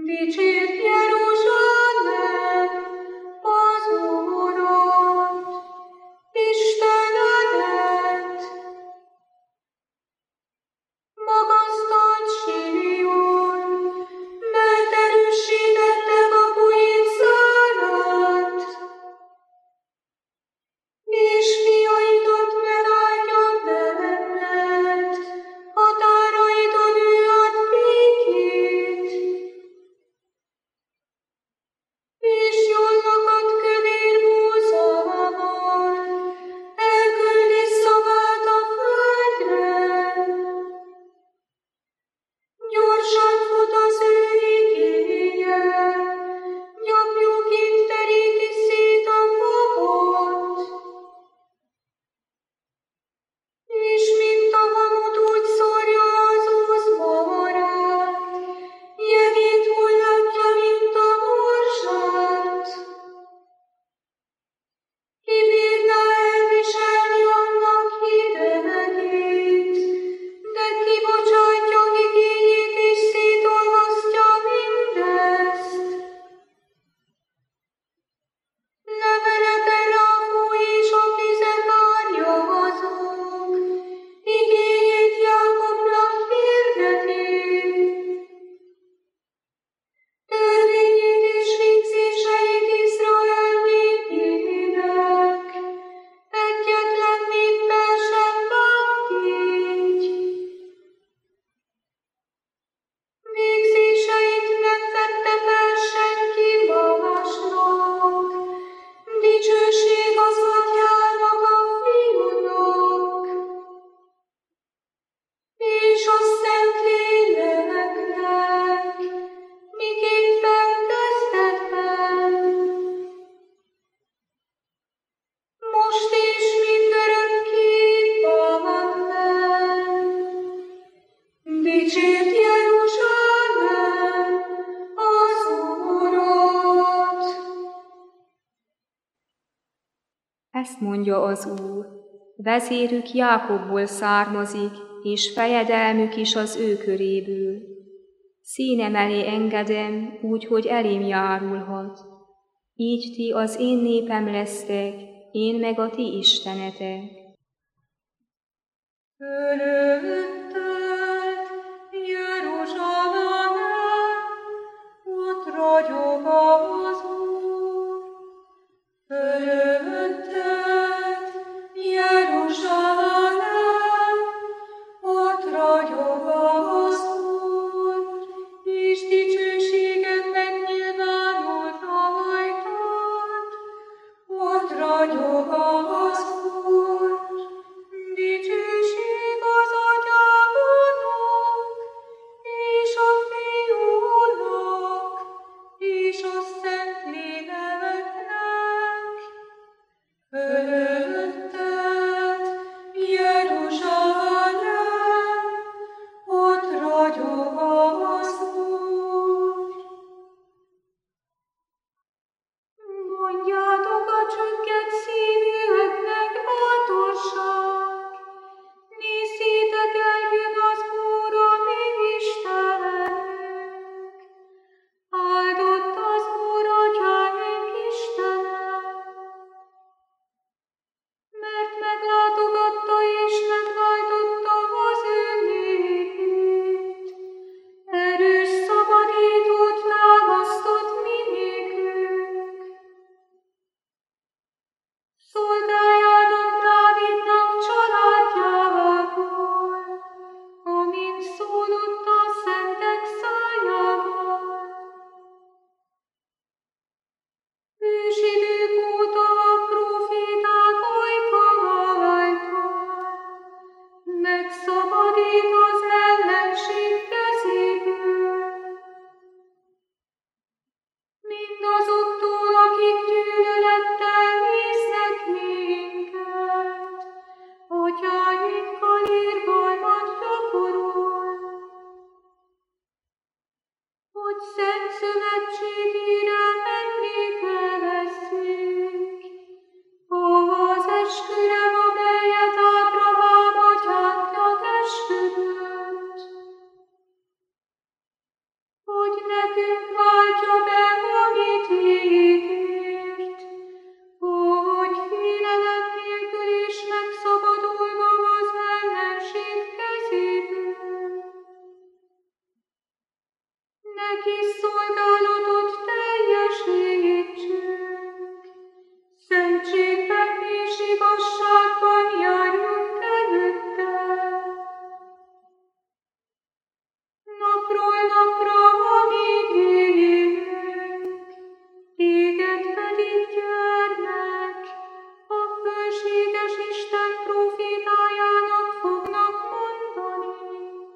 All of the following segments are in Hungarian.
Dicsért Jeruzsálem az Urat, Istenedet! Magasztalt Sion, mert erősítette kapuit zárat, és fiaidat megáldja benned, határaidon ő ad békét, és jollakat kövér búzával, elküldi szavát a földre. Gyorsan fut az ő igéje, gyapjúként teríti szét a fogot, és mint a mamut úgy szórja az ózmarát, jegét hullatja, mint a morzsát. Ki bírná elviselni annak hidegét, de kibocsátja igéjét és szétolvasztja mindezt. Leveleken ráfú és a vizek árja azok, igéjét Jákobnak hirdeti. Törvényét és végzéseit Izrael népének, egyetlen néppel sem bánt így. Végzéseit nem vette fel senki másnak, dicsőség az Atyának, a Fiúnak, és a Szentléleknek, miképp felkezdetben, most és mindörökké. Amen. Dicsért Jeruzsálem az Urat! Ezt mondja az Úr, vezérük Jákobból származik, és fejedelmük is az ő köréből. Színem elé engedem, úgy, hogy elém járulhat. Így ti az én népem lesztek, én meg a ti istenetek. Fölötted, Jeruzsálem, ott ragyog az Úr. Fölötted, Jeruzsálem, ott ragyog az Úr, és dicsőséged megnyilvánult rajtad. Ott ragyog az Úr, dicsőség az Atyának, és a Fiúnak, és a Szentléleknek. Fölötted, Jeruzsálem, ott ragyog az Úr. Mondjátok a csügged szívűeknek bátorság, nézzétek, eljön az Úr, a mi Istenünk. Áldott az Úr, atyáink Istene, mert meglátogatta és meghajtotta az ő népét. Erős szabadítót támasztott mi nékünk. Szolgájának Dávidnak családjából, amint szólott a szentek szájával. Ősidők óta a próféták ajka által megszabadít az ellenség kezéből. Mindazoktól, akik gyűlölettel néznek minket, atyáinkkal irgalmat gyakorol, hogy szent szövetségére emlékezzék, az esküre, amelyet Ábrahám atyánknak esküdött. hogy nekünk váltja be, amit ígért, hogy félelem nélkül is megszabadulva az ellenség kezéből. Neki szolgálatot teljesítsünk, szentségben és igazságban járjunk előtte. Napról napra, amíg élünk, téged pedig, gyermek, a fölséges Isten prófétájának fognak mondani.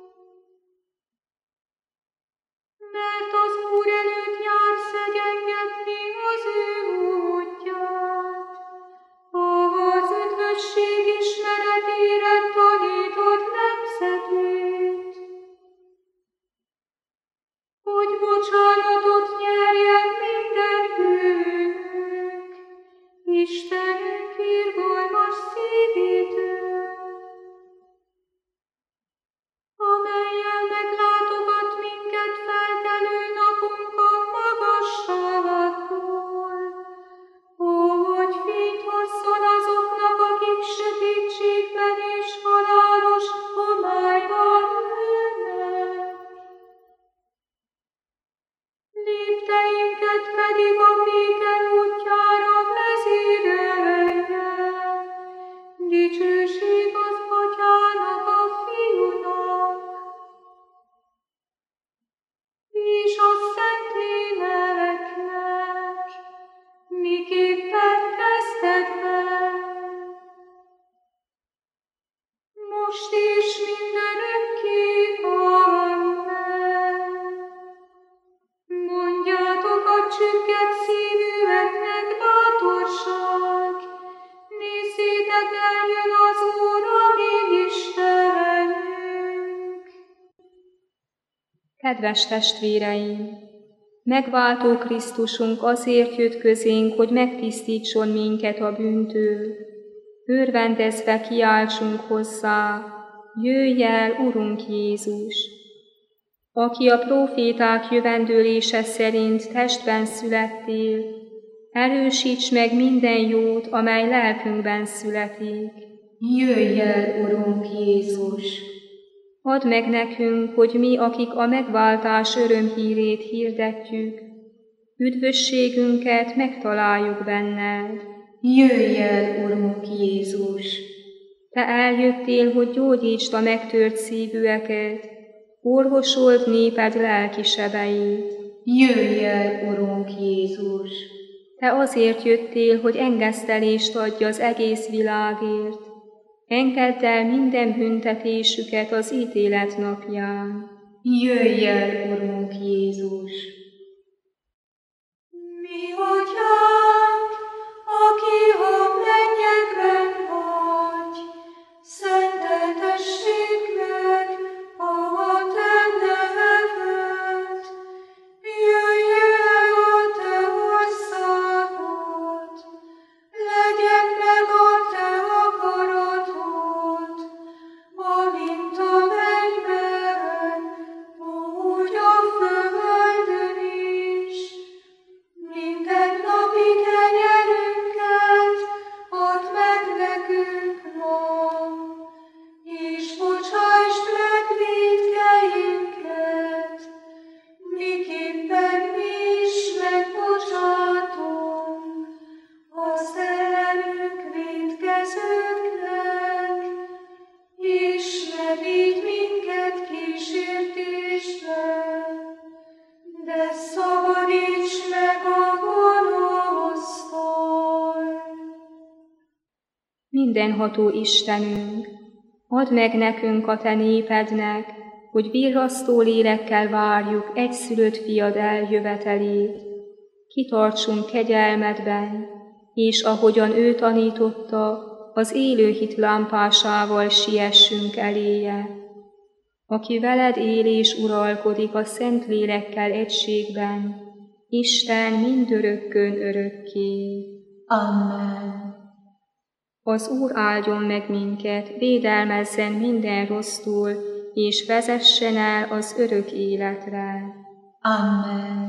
Mert az Úr előtt jár szegyengetni az ő útját, az üdvösség ismeretére tanítod nemzetét, hogy bocsánatot nyerjen minden bűnünk, Istenünk irgalmas szívétől, amellyel meglátogat minket felkelő napunkon magasságból, hogy fényt hozzon azoknak, akik sötétségben és halálos homályban ülnek. Lépteinket pedig a béke útjára vezérelje. Dicsőség az Atyának, a Fiúnak és a Szentléleknek, miképpen kezdetben, most és mindörökké. Amen. Mondjátok a csügged szívűeknek bátorság, nézzétek, eljön az Úr, a mi Istenünk. Kedves testvéreim! Megváltó Krisztusunk azért jött közénk, hogy megtisztítson minket a bűntől. Örvendezve kiáltsunk hozzá, jöjj el, Urunk Jézus! Aki a próféták jövendőlése szerint testben születtél, erősíts meg minden jót, amely lelkünkben születik. Jöjj el, Urunk Jézus! Add meg nekünk, hogy mi, akik a megváltás örömhírét hirdetjük, üdvösségünket megtaláljuk benned. Jöjj el, Urunk Jézus! Te eljöttél, hogy gyógyítsd a megtört szívűeket, orvosold néped lelki sebeit. Jöjj el, Urunk Jézus! Te azért jöttél, hogy engesztelést adj az egész világért. Engedd el minden büntetésüket az ítélet napján. Jöjj el, Urunk Jézus! Mi Atyánk, aki a mennyekben vagy, szenteltessék meg a te neved. Jöjj el a te országod, legyen meg a te akaratod, amint a mennyben, úgy a földön is. Mindennapi kenyerünket add meg nekünk ma, és bocsásd meg vétkeinket, miképpen mi is megbocsátunk az ellenünk vétkezőknek, és ne vigy minket kísértésbe, de szabadíts meg a gonosztól. Mindenható Istenünk, add meg nekünk a te népednek, hogy virrasztó lélekkel várjuk egyszülött fiad eljövetelét. Kitartsunk kegyelmedben, és ahogyan ő tanította, az élő hit lámpásával siessünk eléje. Aki veled él és uralkodik a szent lélekkel egységben, Isten mindörökkön örökké. Amen. Az Úr áldjon meg minket, védelmezzen minden rossztól, és vezessen el az örök életre. Amen.